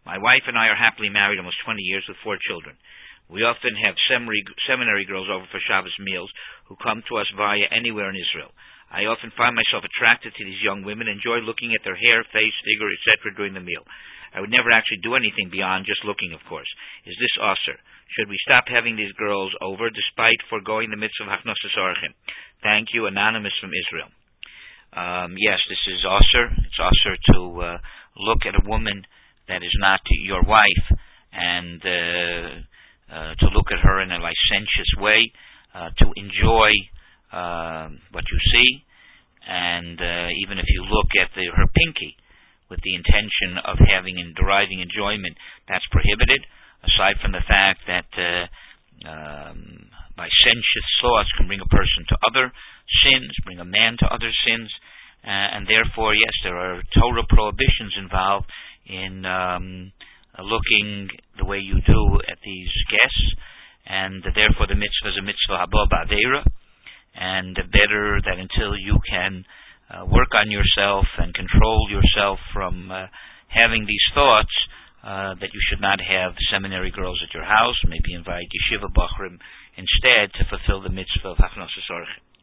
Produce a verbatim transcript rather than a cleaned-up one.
My wife and I are happily married almost twenty years with four children. We often have seminary, seminary girls over for Shabbos meals who come to us via anywhere in Israel. I often find myself attracted to these young women, enjoy looking at their hair, face, figure, et cetera during the meal. I would never actually do anything beyond just looking, of course. Is this osir? Should we stop having these girls over despite foregoing the mitzvah of hachnasas orchim? Thank you, Anonymous from Israel. Um, yes, this is osir. It's osir to uh, look at a woman that is not your wife and uh, uh, to look at her in a licentious way, uh, to enjoy uh, what you see, and uh, even if you look at the, her pinky with the intention of having and deriving enjoyment, that's prohibited, aside from the fact that uh, um, licentious thoughts can bring a person to other sins, bring a man to other sins, uh, and therefore, yes, there are Torah prohibitions involved in um, looking the way you do at these guests, and therefore the mitzvah is a mitzvah haba ba'aveira, and better that until you can uh, work on yourself and control yourself from uh, having these thoughts, uh, that you should not have seminary girls at your house, maybe invite yeshiva bachrim instead to fulfill the mitzvah of hachnasas orchim.